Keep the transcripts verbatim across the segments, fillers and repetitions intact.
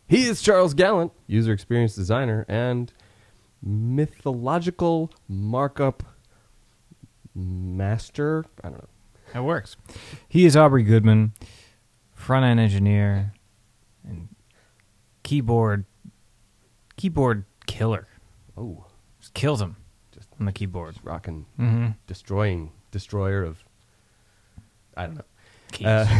He is Charles Gallant, user experience designer and mythological markup master. I don't know. It works. He is Aubrey Goodman, front-end engineer and keyboard keyboard killer. Oh, Just kills him just on the keyboard. just rocking, Mm-hmm. destroying, destroyer of. I don't know. Keys. Uh,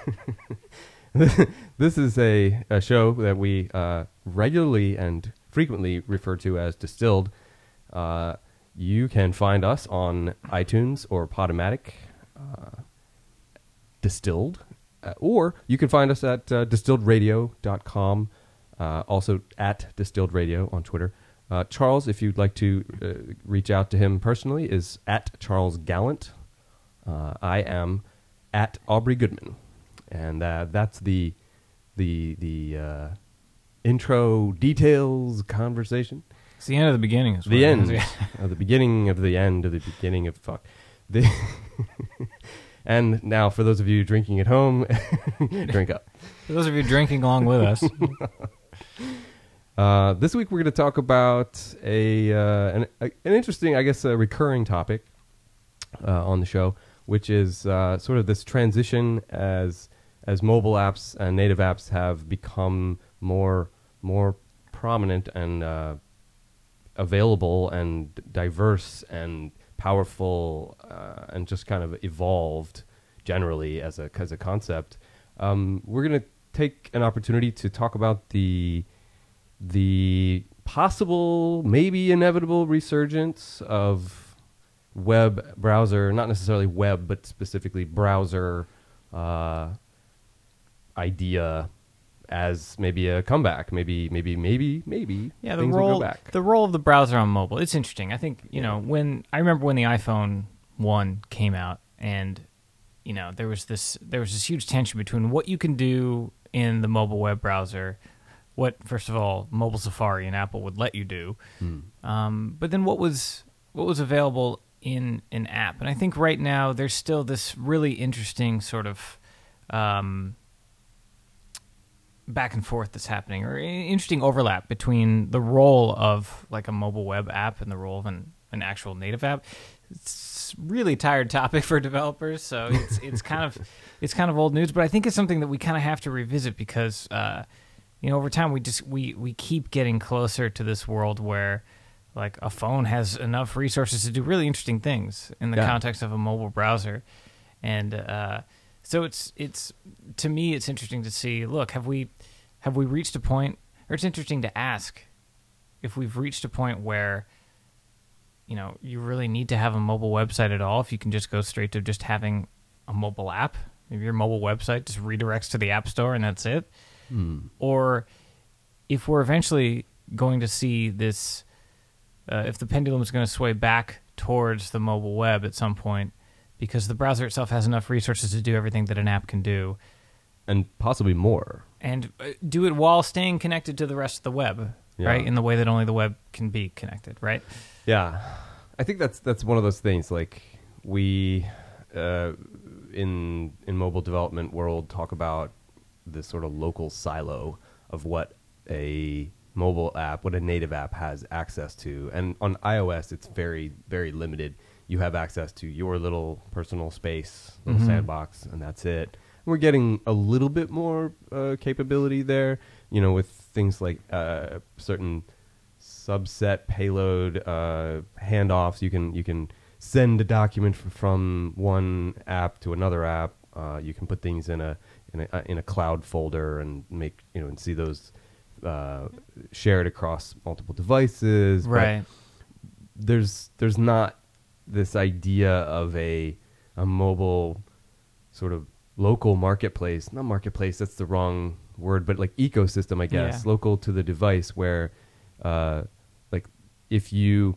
this is a, a show that we uh, regularly and frequently refer to as Distilled. Uh, you can find us on iTunes or Podomatic, uh, Distilled, uh, or you can find us at uh, distilled radio dot com, uh, also at Distilled Radio on Twitter. Uh, Charles, if you'd like to uh, reach out to him personally, is at Charles Gallant. Uh, I am at Aubrey Goodman. And uh, that's the the the uh, intro details conversation. It's the end of the beginning. Is what The it end is. of the beginning of the end of the beginning of fuck. The and now, for those of you drinking at home, drink up. For those of you drinking along with us, Uh, this week we're going to talk about a, uh, an, a an interesting, I guess, a recurring topic uh, on the show, which is uh, sort of this transition as as mobile apps and native apps have become more more prominent and uh, available and diverse and powerful uh, and just kind of evolved generally as a as a concept. Um, we're going to take an opportunity to talk about the the possible, maybe inevitable resurgence of web browser, not necessarily web, but specifically browser uh, idea as maybe a comeback. Maybe, maybe, maybe, maybe yeah, the things will role go back. the role of the browser on mobile. It's interesting. I think you know when I remember when the iPhone one came out, and you know there was this there was this huge tension between what you can do in the mobile web browser. What, first of all, mobile Safari and Apple would let you do, Hmm. um, but then what was what was available in an app. And I think right now there's still this really interesting sort of um, back and forth that's happening, or interesting overlap between the role of like a mobile web app and the role of an, an actual native app. It's really tired topic for developers, so it's it's kind of it's kind of old news. But I think it's something that we kind of have to revisit because. Uh, You know, over time, we just we, we keep getting closer to this world where, like, a phone has enough resources to do really interesting things in the Yeah. context of a mobile browser, and uh, so it's it's to me it's interesting to see. Look, have we have we reached a point, or it's interesting to ask if we've reached a point where, you know, you really need to have a mobile website at all if you can just go straight to just having a mobile app. Maybe your mobile website just redirects to the App Store and that's it. Hmm. Or if we're eventually going to see this, uh, if the pendulum is going to sway back towards the mobile web at some point, because the browser itself has enough resources to do everything that an app can do. And possibly more. And uh, do it while staying connected to the rest of the web, Yeah. right? In the way that only the web can be connected, right? Yeah, I think that's that's one of those things. Like we uh, in in mobile development world talk about this sort of local silo of what a mobile app, what a native app has access to, and on iOS it's very very limited. You have access to your little personal space, little Mhm. sandbox, and that's it. We're getting a little bit more uh, capability there, you know, with things like uh, certain subset payload uh, handoffs. You can you can send a document f- from one app to another app. Uh, you can put things in a in a in a cloud folder and make you know and see those uh, shared across multiple devices. But Right. there's there's not this idea of a a mobile sort of local marketplace. Not marketplace. That's the wrong word, but like ecosystem, I guess, Yeah. local to the device, where uh, like if you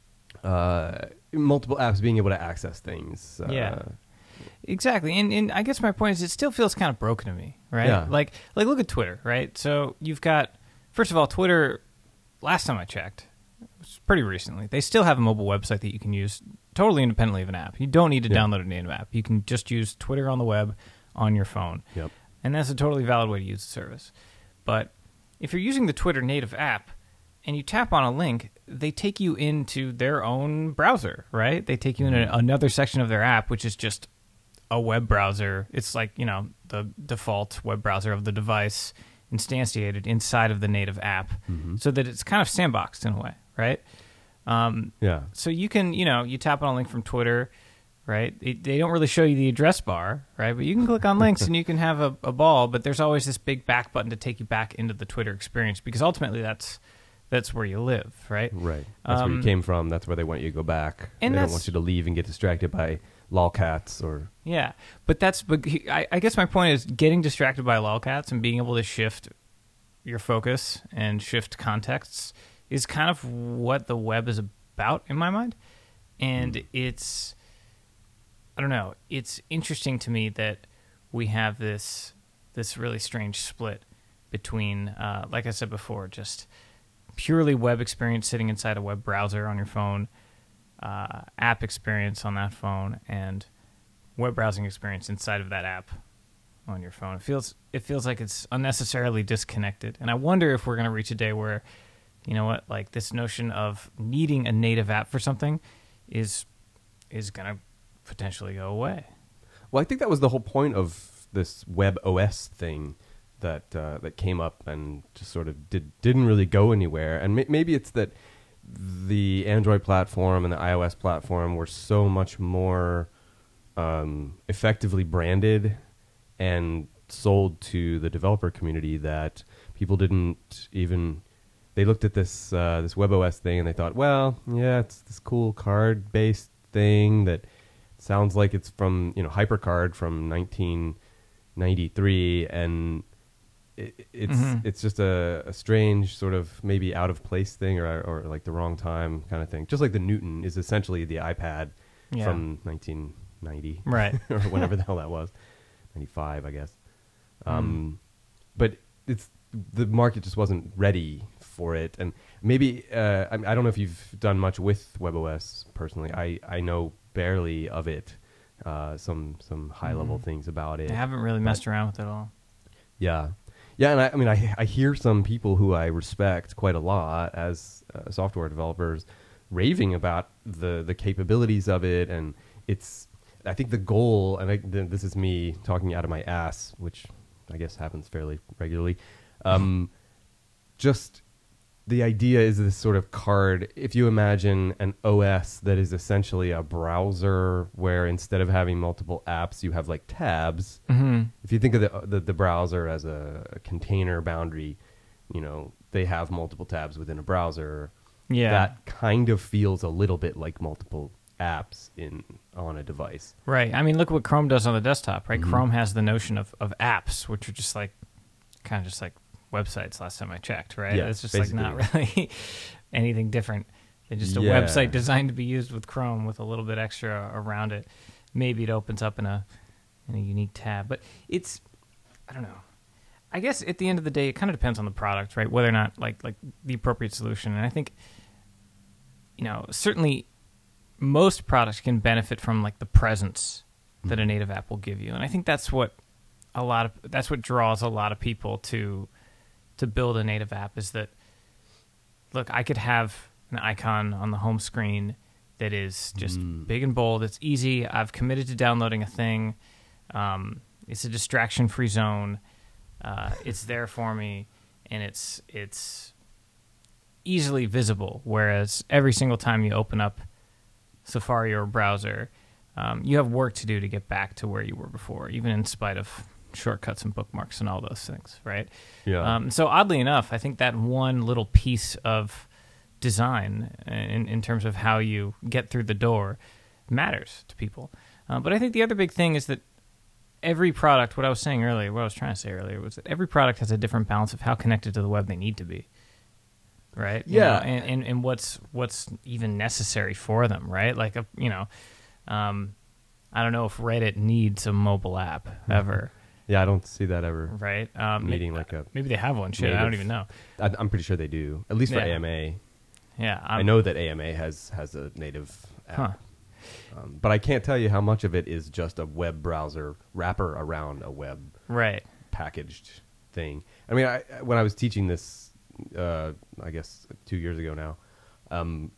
uh, multiple apps being able to access things. Uh, Yeah. Exactly, and and I guess my point is, it still feels kind of broken to me, right? Yeah. Like like look at Twitter, right? So you've got, first of all, Twitter. Last time I checked, it was pretty recently. They still have a mobile website that you can use totally independently of an app. You don't need to Yeah. download a native app. You can just use Twitter on the web on your phone, Yep. and that's a totally valid way to use the service. But if you're using the Twitter native app and you tap on a link, they take you into their own browser, right? They take you in a, another section of their app, which is just a web browser. It's like, you know, the default web browser of the device instantiated inside of the native app, mm-hmm. so that it's kind of sandboxed in a way, right? Um, yeah. So you can, you know, you tap on a link from Twitter, right? It, they don't really show you the address bar, right? But you can click on links and you can have a, a ball, but there's always this big back button to take you back into the Twitter experience, because ultimately that's that's where you live, right? Right. That's um, where you came from. That's where they want you to go back. And they don't want you to leave and get distracted by lolcats or... Yeah. But that's... But he, I, I guess my point is getting distracted by lolcats and being able to shift your focus and shift contexts is kind of what the web is about in my mind. And mm. it's... I don't know. It's interesting to me that we have this this really strange split between, uh, like I said before, just purely web experience sitting inside a web browser on your phone, uh, app experience on that phone, and web browsing experience inside of that app on your phone. It feels it feels like it's unnecessarily disconnected. And I wonder if we're going to reach a day where, you know what, like this notion of needing a native app for something is is going to potentially go away. Well, I think that was the whole point of this web O S thing that uh, that came up and just sort of did, didn't really go anywhere. And may- maybe it's that the Android platform and the iOS platform were so much more um, effectively branded and sold to the developer community that people didn't even... They looked at this uh, this WebOS thing and they thought, well, yeah, it's this cool card-based thing that sounds like it's from, you know, HyperCard from nineteen ninety-three, and it, it's mm-hmm. it's just a, a strange sort of maybe out of place thing, or or like the wrong time kind of thing. Just like the Newton is essentially the iPad yeah. from nineteen ninety, right, or whenever the hell that was, ninety-five, I guess. Um, mm. But it's the market just wasn't ready for it, and maybe uh, I, I don't know if you've done much with WebOS personally. I I know barely of it, uh, some some high level mm. things about it. I haven't really messed around with it at all. Yeah, yeah, and I, I mean, I I hear some people who I respect quite a lot as uh, software developers raving about the the capabilities of it, and it's. I think the goal, and I, th- this is me talking out of my ass, which I guess happens fairly regularly. Um, just the idea is this sort of card. If you imagine an O S that is essentially a browser where instead of having multiple apps, you have like tabs. Mm-hmm. If you think of the, the, the browser as a, a container boundary, you know, they have multiple tabs within a browser. Yeah. That kind of feels a little bit like multiple apps in on a device. Right. I mean, look what Chrome does on the desktop, right? Mm-hmm. Chrome has the notion of, of apps, which are just like, kind of just like websites last time I checked, right? Yeah, it's just basically. like not really anything different than just a yeah. website designed to be used with Chrome with a little bit extra around it. Maybe it opens up in a in a unique tab. But it's, I don't know. I guess at the end of the day, it kind of depends on the product, right? Whether or not like like the appropriate solution. And I think, you know, certainly most products can benefit from like the presence that a native app will give you. And I think that's what a lot of that's what draws a lot of people to to build a native app, is that, look, I could have an icon on the home screen that is just mm. big and bold. It's easy. I've committed to downloading a thing. Um, it's a distraction-free zone. Uh, it's there for me, and it's it's easily visible. Whereas every single time you open up Safari or a browser, um, you have work to do to get back to where you were before, even in spite of shortcuts and bookmarks and all those things, right? Yeah. Um, so oddly enough, I think that one little piece of design in, in terms of how you get through the door matters to people. Uh, but I think the other big thing is that every product, what I was saying earlier, what I was trying to say earlier, was that every product has a different balance of how connected to the web they need to be, right? You yeah. know, and, and, and what's what's even necessary for them, right? Like, a, you know, um, I don't know if Reddit needs a mobile app ever. Yeah, I don't see that ever. Right. Um, needing maybe, like a maybe they have one. Shit, native, I don't even know. I, I'm pretty sure they do, at least for yeah. A M A. Yeah, I'm, I know that A M A has has a native app. Huh. Um, but I can't tell you how much of it is just a web browser wrapper around a web right packaged thing. I mean, I, when I was teaching this, uh, I guess two years ago now, um,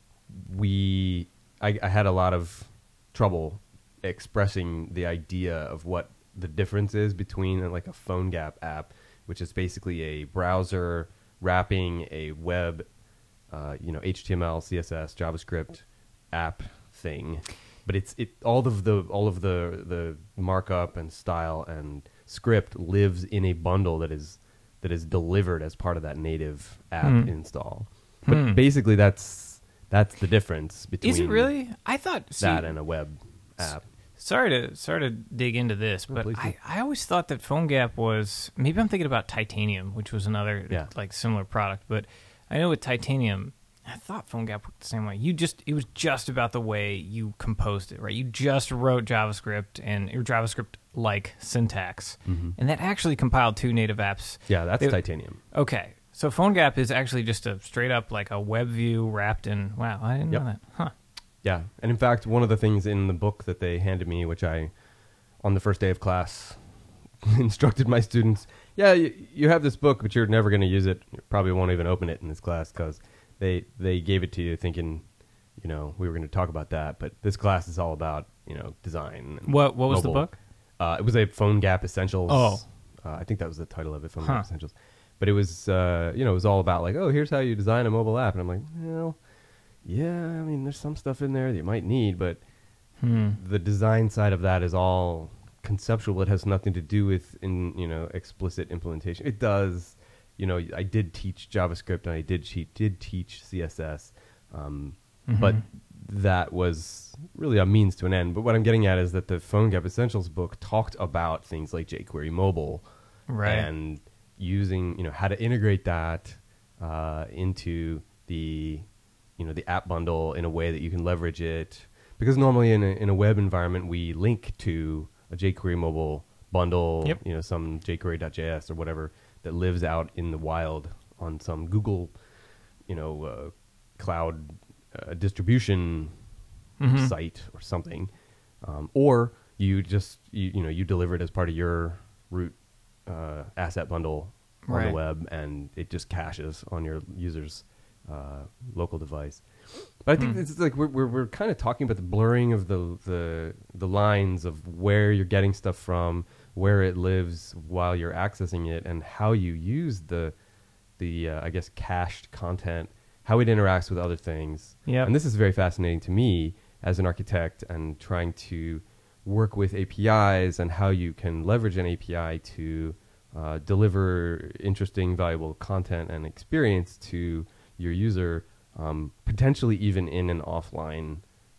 we I, I had a lot of trouble expressing the idea of what the difference is between uh, like a PhoneGap app, which is basically a browser wrapping a web, uh, you know, H T M L, C S S, JavaScript app thing, but it's it all of the all of the the markup and style and script lives in a bundle that is that is delivered as part of that native app Hmm. install. But Hmm. basically, that's that's the difference between Is it really? I thought see, that and a web app. Sorry to sorry to dig into this, Oh, but please do. I, I always thought that PhoneGap was maybe I'm thinking about Titanium, which was another Yeah. like similar product. But I know with Titanium, I thought PhoneGap worked the same way. You just it was just about the way you composed it, right? You just wrote JavaScript and your JavaScript like syntax, Mhm. and that actually compiled two native apps. Yeah, that's They- Titanium. Okay, so PhoneGap is actually just a straight up like a web view wrapped in. Wow, I didn't Yep. know that. Huh. Yeah, and in fact, one of the things in the book that they handed me, which I, on the first day of class, instructed my students, yeah, you, you have this book, but you're never going to use it. You probably won't even open it in this class because they, they gave it to you thinking, you know, we were going to talk about that. But this class is all about, you know, design. And What what was the mobile. book? Uh, it was a PhoneGap Essentials. Oh. Uh, I think that was the title of it, PhoneGap Huh. Essentials. But it was, uh, you know, it was all about like, oh, here's how you design a mobile app. And I'm like, well, yeah, I mean, there's some stuff in there that you might need, but Hmm. the design side of that is all conceptual. It has nothing to do with, in you know, explicit implementation. It does, you know, I did teach JavaScript and I did cheat, did teach C S S, um, Mhm. but that was really a means to an end. But what I'm getting at is that the PhoneGap Essentials book talked about things like jQuery Mobile, Right. and using, you know, how to integrate that uh, into the, you know, the app bundle in a way that you can leverage it. Because normally in a, in a web environment, we link to a jQuery Mobile bundle, Yep. you know, some jQuery.js or whatever that lives out in the wild on some Google, you know, uh, cloud uh, distribution Mhm. site or something. Um, or you just, you, you know, you deliver it as part of your root uh, asset bundle on Right. the web, and it just caches on your user's uh, local device. But I think Hmm. it's like we're we're, we're kind of talking about the blurring of the, the the lines of where you're getting stuff from, where it lives while you're accessing it, and how you use the the uh, I guess cached content, how it interacts with other things. Yep. And this is very fascinating to me as an architect and trying to work with A P Is and how you can leverage an A P I to uh, deliver interesting, valuable content and experience to your user, um, potentially even in an offline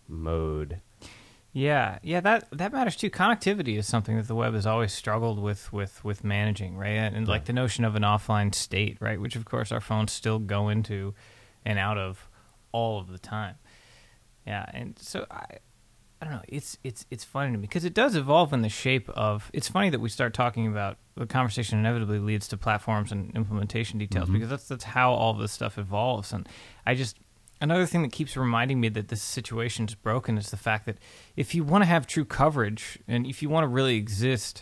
mode. Yeah, yeah, that that matters too. Connectivity is something that the web has always struggled with with with managing, right? And, and like Yeah. the notion of an offline state, right? Which of course our phones still go into and out of all of the time. Yeah, and so I I don't know. It's it's it's funny to me because it does evolve in the shape of. It's funny that we start talking about the conversation inevitably leads to platforms and implementation details Mhm. because that's that's how all this stuff evolves. And I just another thing that keeps reminding me that this situation is broken is the fact that if you want to have true coverage and if you want to really exist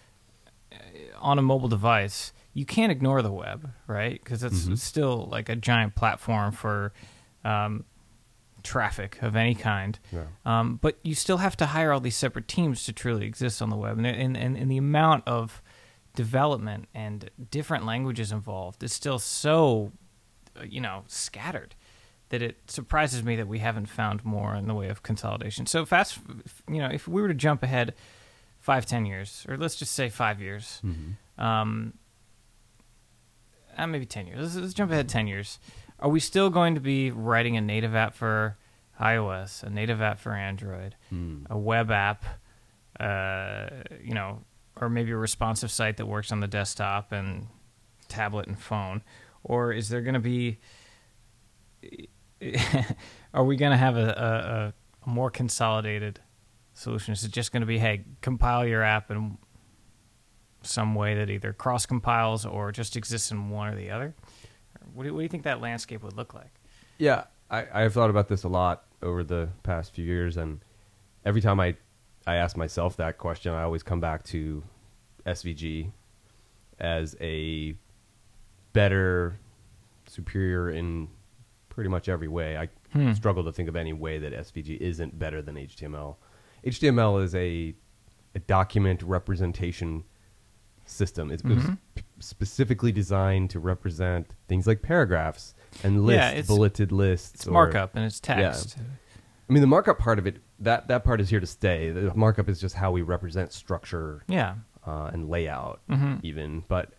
uh, on a mobile device, you can't ignore the web, right? Because it's, Mhm. it's still like a giant platform for um, traffic of any kind. Yeah. Um, but you still have to hire all these separate teams to truly exist on the web. And, and, and, and the amount of development and different languages involved is still so, uh, you know, scattered that it surprises me that we haven't found more in the way of consolidation. So fast, you know, if we were to jump ahead five, ten years, or let's just say five years, Mhm. um, uh, maybe ten years. Let's, let's jump ahead ten years. Are we still going to be writing a native app for iOS, a native app for Android, Mm. a web app, uh, you know, or maybe a responsive site that works on the desktop and tablet and phone? Or is there going to be... Are we going to have a, a, a more consolidated solution? Is it just going to be, hey, compile your app in some way that either cross-compiles or just exists in one or the other? What do, what do you think that landscape would look like? Yeah, I, I've thought about this a lot over the past few years, and every time I, I ask myself that question, I always come back to S V G as a better, superior in pretty much every way. I Hmm. struggle to think of any way that S V G isn't better than H T M L. H T M L is a, a document representation system. It's, Mhm. It was p- specifically designed to represent things like paragraphs and lists, Yeah, it's- bulleted lists. It's or- markup and it's text. I mean, the markup part of it, that, that part is here to stay. The markup is just how we represent structure Yeah. uh, and layout, Mhm. even. But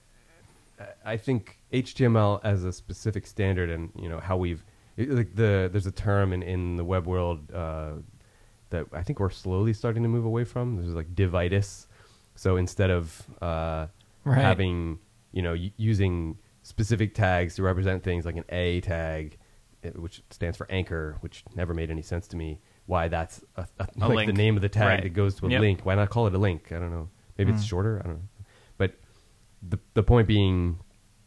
I think H T M L as a specific standard, and you know how we've it, like the there's a term in, in the web world uh, that I think we're slowly starting to move away from. There's like divitis. So instead of uh, Right. having you know y- using specific tags to represent things like an A tag, it- which stands for anchor, which never made any sense to me. Why that's a, a, A like link. the name of the tag Right. that goes to a Yep. link. Why not call it a link? I don't know. Maybe it's Mm. shorter. I don't know. But the the point being,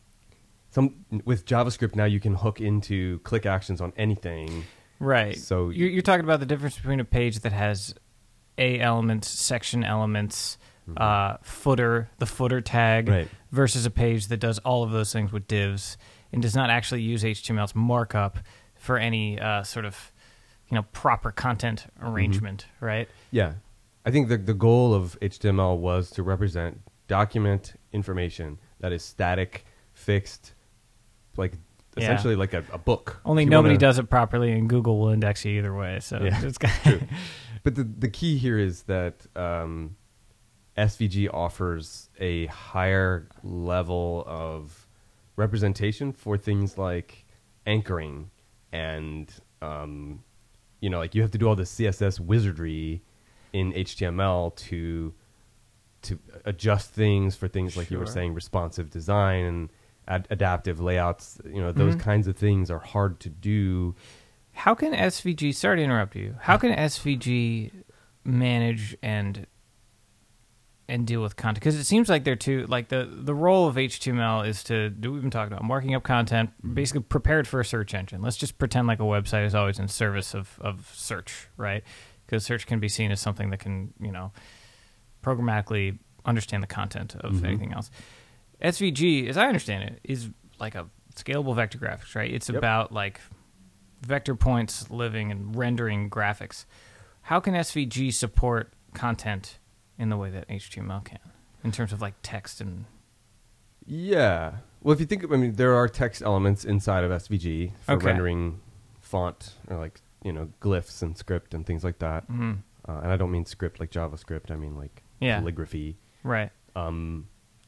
some with JavaScript now you can hook into click actions on anything. Right. So- you're, you're talking about the difference between a page that has A elements, section elements, uh, footer, the footer tag, Right. versus a page that does all of those things with divs and does not actually use H T M L's markup for any uh, sort of you know proper content arrangement. Right. Yeah, I think the the goal of H T M L was to represent document information that is static, fixed, like Yeah. essentially like a, a book. Only If you nobody wanna- does it properly, and Google will index you either way. So Yeah, it's got true. But the the key here is that um, S V G offers a higher level of representation for things like anchoring and um, you know, like you have to do all the C S S wizardry in H T M L to to adjust things for things like you were Sure. saying, responsive design and ad- adaptive layouts. You know, those Mhm. kinds of things are hard to do. How can S V G? Sorry to interrupt you. How can S V G manage and and deal with content? Because it seems like they're two. Like the the role of H T M L is to do. We've been talking about marking up content, basically prepared for a search engine. Let's just pretend like a website is always in service of of search, right? Because search can be seen as something that can you know programmatically understand the content of Mhm. anything else. S V G, as I understand it, is like a scalable vector graphics, right? It's Yep. about like vector points living and rendering graphics. How can S V G support content in the way that H T M L can, in terms of like text and Yeah. Well, if you think, I mean, there are text elements inside of S V G for Okay. rendering font or like, you know, glyphs and script and things like that. Mhm. Uh, and I don't mean script like JavaScript. I mean like Yeah. calligraphy. right? Um,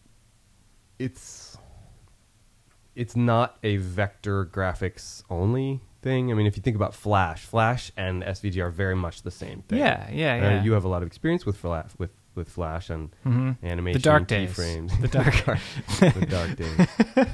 it's it's not a vector graphics only thing. I mean, if you think about Flash, Flash and S V G are very much the same thing. Yeah, yeah, Uh, yeah. you have a lot of experience with Flash, with with Flash and Mhm. animation, The dark days. keyframes, The dark- the dark days.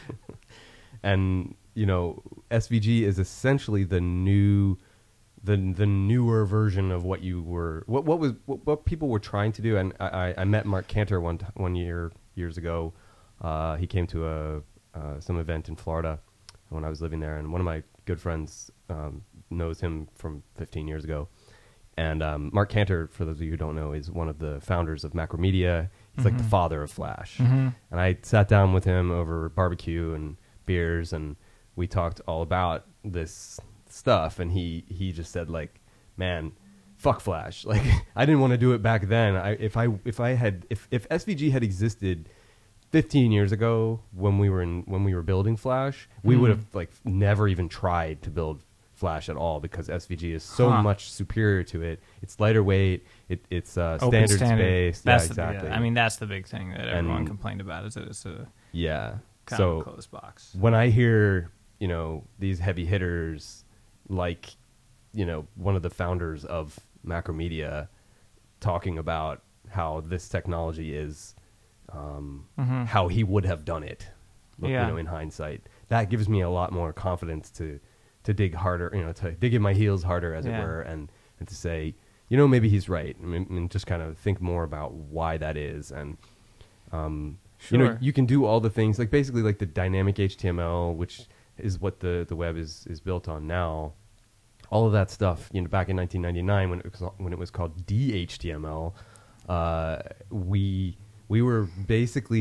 And you know, S V G is essentially the new, the the newer version of what you were, what what was what, what people were trying to do. And I, I, I met Mark Cantor one t- one year years ago. Uh, he came to a uh, some event in Florida when I was living there, and one of my good friends um, knows him from fifteen years ago. And um, Mark Cantor, for those of you who don't know, is one of the founders of Macromedia. He's like the Mhm. father of Flash. Mhm. And I sat down with him over barbecue and beers, and we talked all about this stuff. And he, he just said, like, man, fuck Flash. Like, I didn't want to do it back then. I, if I if I had if, if S V G had existed fifteen years ago when we were in when we were building Flash, we Mhm. would have like never even tried to build Flash at all, because S V G is so Huh. much superior to it. It's lighter weight. It, it's uh, Open standards standard. based. That's Yeah, the, exactly. I mean, that's the big thing that everyone And- complained about. Is that it's a yeah. kind So of a closed box. when I hear, you know, these heavy hitters like, you know, one of the founders of Macromedia talking about how this technology is, um, Mhm. how he would have done it, look, Yeah. you know, in hindsight, that gives me a lot more confidence to, to dig harder, you know, to dig in my heels harder, as Yeah. it were, and, and to say, you know, maybe he's right. I mean, and just kind of think more about why that is. And, um, you know, Sure. you can do all the things, like basically like the dynamic H T M L, which is what the, the web is, is built on now. All of that stuff, you know, back in nineteen ninety-nine when it was, when it was called D H T M L, uh, we, we were basically f-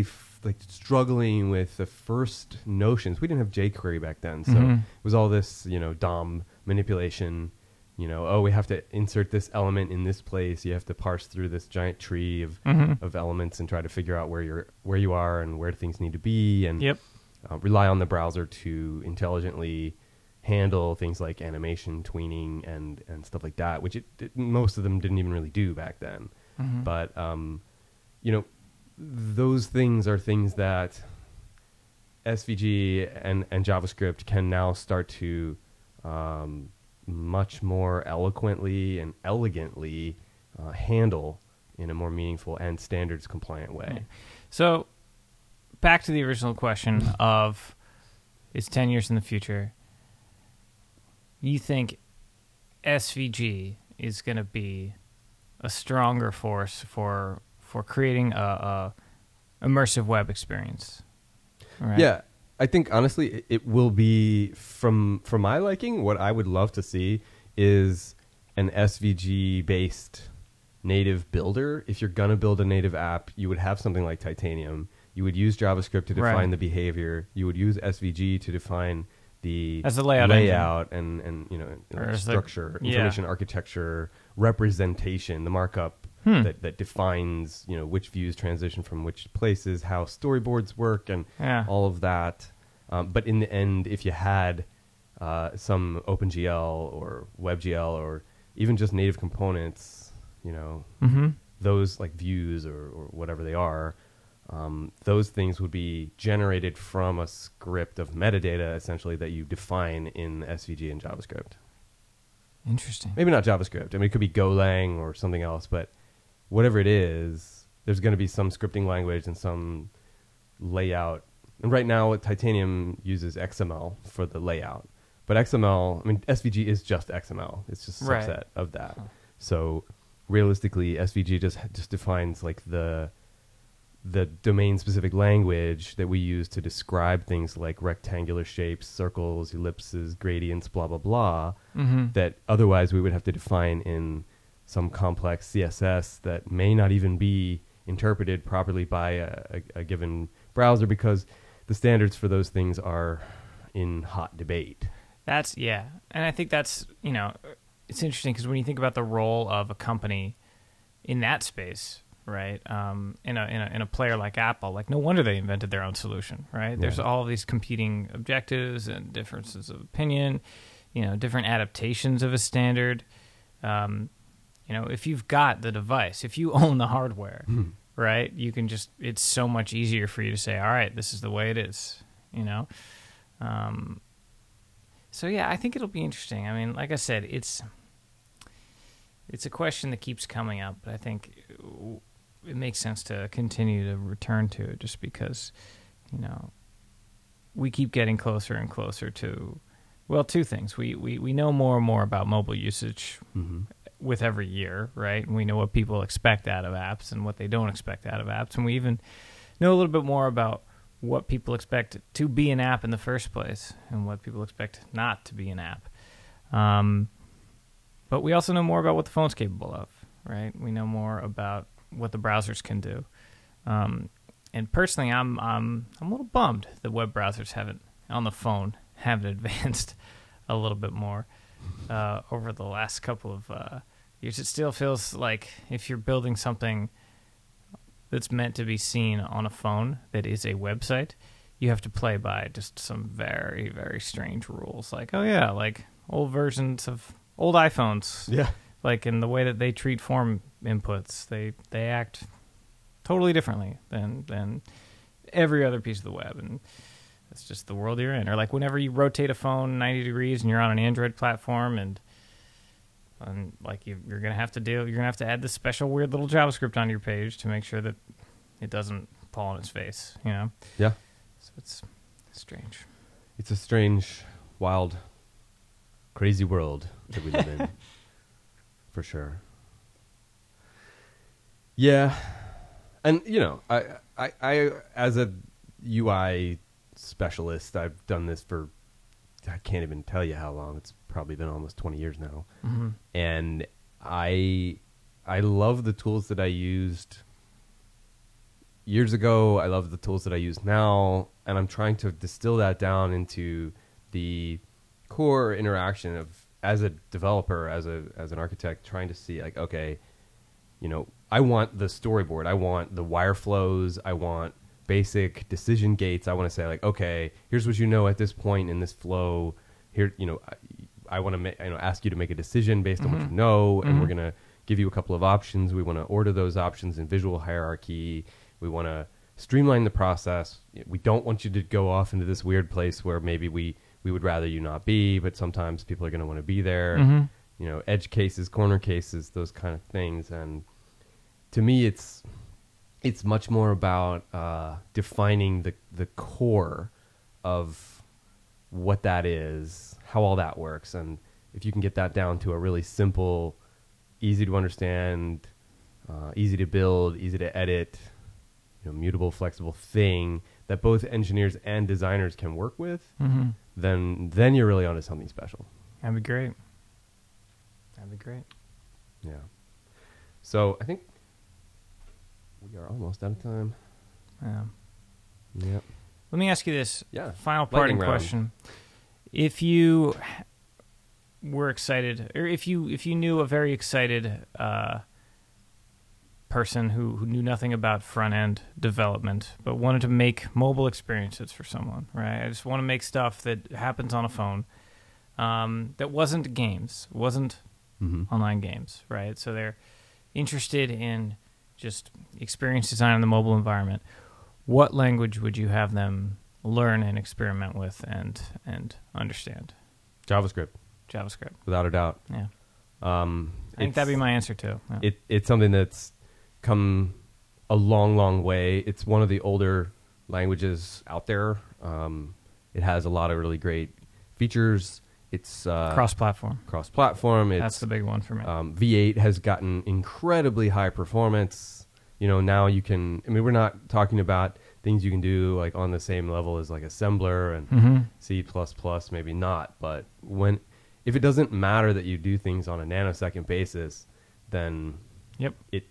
like struggling with the first notions. We didn't have jQuery back then, so Mhm. it was all this, you know, D O M manipulation. You know, oh, we have to insert this element in this place. You have to parse through this giant tree of Mhm. of elements and try to figure out where you're where you are and where things need to be, and Yep. uh, rely on the browser to intelligently handle things like animation, tweening, and and stuff like that, which it, it most of them didn't even really do back then. Mhm. But um, you know, those things are things that S V G and and JavaScript can now start to um, much more eloquently and elegantly uh, handle in a more meaningful and standards compliant way. Right. So, back to the original question of, it's ten years in the future. You think S V G is going to be a stronger force for for creating a, a immersive web experience? Right? Yeah, I think honestly, it, it will be from for my liking. What I would love to see is an S V G based native builder. If you're gonna build a native app, you would have something like Titanium. You would use JavaScript to define Right. the behavior. You would use S V G to define the As the layout layout and and you know Or as the- structure, yeah. information architecture, representation, the markup Hmm. that that defines you know which views transition from which places, how storyboards work, and Yeah. all of that. Um, but in the end, if you had uh, some OpenGL or WebGL or even just native components, you know, Mm-hmm. those like views or, or whatever they are, um, those things would be generated from a script of metadata, essentially, that you define in S V G and JavaScript. Interesting. Maybe not JavaScript. I mean, it could be Golang or something else, but whatever it is, there's going to be some scripting language and some layout. And right now, Titanium uses X M L for the layout. But X M L, I mean, S V G is just X M L. It's just a Right. subset of that. So realistically, S V G just just defines like the the domain-specific language that we use to describe things like rectangular shapes, circles, ellipses, gradients, blah, blah, blah, Mm-hmm. that otherwise we would have to define in some complex C S S that may not even be interpreted properly by a, a, a given browser because the standards for those things are in hot debate. That's, yeah. And I think that's, you know, it's interesting because when you think about the role of a company in that space, right, um, in, a, in, a, in a player like Apple, like no wonder they invented their own solution, right? There's Yeah. all of these competing objectives and differences of opinion, you know, different adaptations of a standard. Um, you know, if you've got the device, if you own the hardware, right, you can just, it's so much easier for you to say, all right, this is the way it is, you know? Um, so yeah, I think it'll be interesting. I mean, like I said, it's it's a question that keeps coming up, but I think it makes sense to continue to return to it just because, you know, we keep getting closer and closer to, well, two things. We we, we know more and more about mobile usage Mm-hmm. with every year, right? And we know what people expect out of apps and what they don't expect out of apps. And we even know a little bit more about what people expect to be an app in the first place and what people expect not to be an app. Um, but we also know more about what the phone's capable of, right? We know more about what the browsers can do. Um, and personally, I'm, I'm, I'm a little bummed that web browsers haven't, on the phone, haven't advanced a little bit more uh, over the last couple of uh, years. It still feels like if you're building something that's meant to be seen on a phone that is a website, you have to play by just some very, very strange rules. Like, oh yeah, like old versions of old iPhones. Yeah. Like in the way that they treat form inputs, they they act totally differently than than every other piece of the web, and that's just the world you're in. Or like whenever you rotate a phone ninety degrees and you're on an Android platform, and and like you, you're gonna have to deal, you're gonna have to add this special weird little JavaScript on your page to make sure that it doesn't fall on its face. You know? Yeah. So it's strange. It's a strange, wild, crazy world that we live in. For sure. Yeah. And, you know, I, I, I, as a U I specialist, I've done this for, I can't even tell you how long. It's probably been almost twenty years now. Mm-hmm. And I, I love the tools that I used years ago. I love the tools that I use now, and I'm trying to distill that down into the core interaction of as a developer, as a as an architect, trying to see like, okay, you know, I want the storyboard, I want the wire flows, I want basic decision gates. I want to say like, okay, here's what you know at this point in this flow. Here, you know, I, I want to ma- you know ask you to make a decision based Mm-hmm. on what you know, and Mm-hmm. we're gonna give you a couple of options. We want to order those options in visual hierarchy. We want to streamline the process. We don't want you to go off into this weird place where maybe we, we would rather you not be, but sometimes people are going to want to be there. Mm-hmm. You know, edge cases, corner cases, those kind of things. And to me, it's it's much more about uh, defining the the core of what that is, how all that works, and if you can get that down to a really simple, easy to understand, uh, easy to build, easy to edit, you know, mutable, flexible thing that both engineers and designers can work with, Mm-hmm. then then you're really onto something special. That'd be great. That'd be great. Yeah. So I think we are almost out of time. Yeah. Yeah. Let me ask you this Yeah. final Lightning parting round. question. If you were excited, or if you if you knew a very excited uh, person who, who knew nothing about front end development but wanted to make mobile experiences for someone, right? I just want to make stuff that happens on a phone, um, that wasn't games, wasn't Mm-hmm. online games, right? So they're interested in just experience design in the mobile environment. What language would you have them learn and experiment with and and understand? JavaScript, JavaScript. without a doubt. Yeah. Um, I think that'd be my answer too. Yeah. It, it's something that's come a long, long way. It's one of the older languages out there. Um, it has a lot of really great features. It's uh, Cross-platform. cross-platform. It's, That's the big one for me. um, V eight has gotten incredibly high performance. You know, now you can. I mean, we're not talking about things you can do like on the same level as like assembler and mm-hmm. C plus plus, maybe not. But when if it doesn't matter that you do things on a nanosecond basis, then Yep. it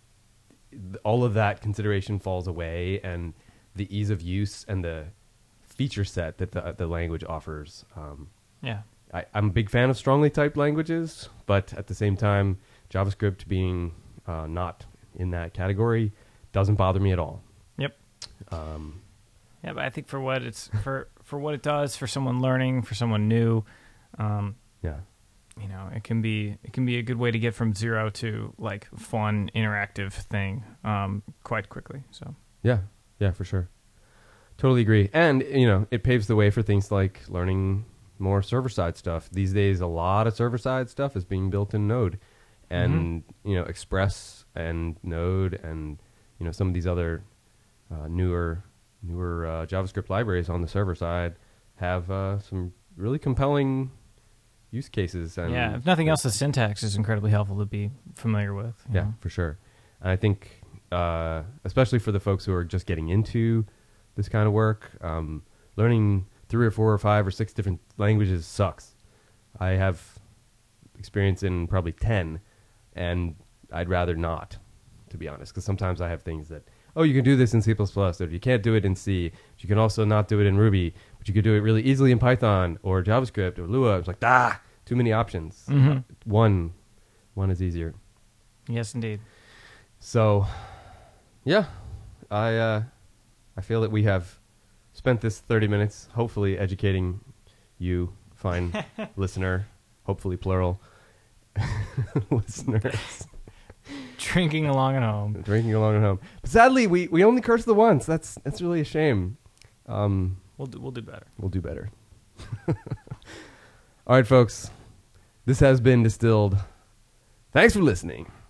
all of that consideration falls away, and the ease of use and the feature set that the the language offers. Um, Yeah. I, I'm a big fan of strongly typed languages, but at the same time, JavaScript being uh, not in that category doesn't bother me at all. Yep. Um, Yeah, but I think for what it's for for what it does for someone learning, for someone new, um, yeah, you know, it can be it can be a good way to get from zero to like fun interactive thing um, quite quickly. So yeah, yeah, for sure. Totally agree. And, you know, it paves the way for things like learning more server-side stuff. These days, a lot of server-side stuff is being built in Node. And, mm-hmm. you know, Express and Node and, you know, some of these other uh, newer newer uh, JavaScript libraries on the server side have uh, some really compelling use cases. And yeah, if nothing else, the syntax is incredibly helpful to be familiar with. you Yeah, know? for sure. And I think, uh, especially for the folks who are just getting into this kind of work, um, learning three or four or five or six different languages sucks. I have experience in probably ten, and I'd rather not, to be honest, because sometimes I have things that, oh, you can do this in C plus plus, or you can't do it in C, but you can also not do it in Ruby, but you could do it really easily in Python or JavaScript or Lua. It's like, ah, too many options. Mhm. Uh, one, one is easier. Yes, indeed. So, yeah, I uh, I feel that we have spent this thirty minutes hopefully educating you, fine listener, hopefully plural, listeners. Drinking along at home. Drinking along at home. But sadly, we, we only cursed the once. That's that's really a shame. Um, We'll do, we'll do better. we'll do better. All right, folks. This has been Distilled. Thanks for listening.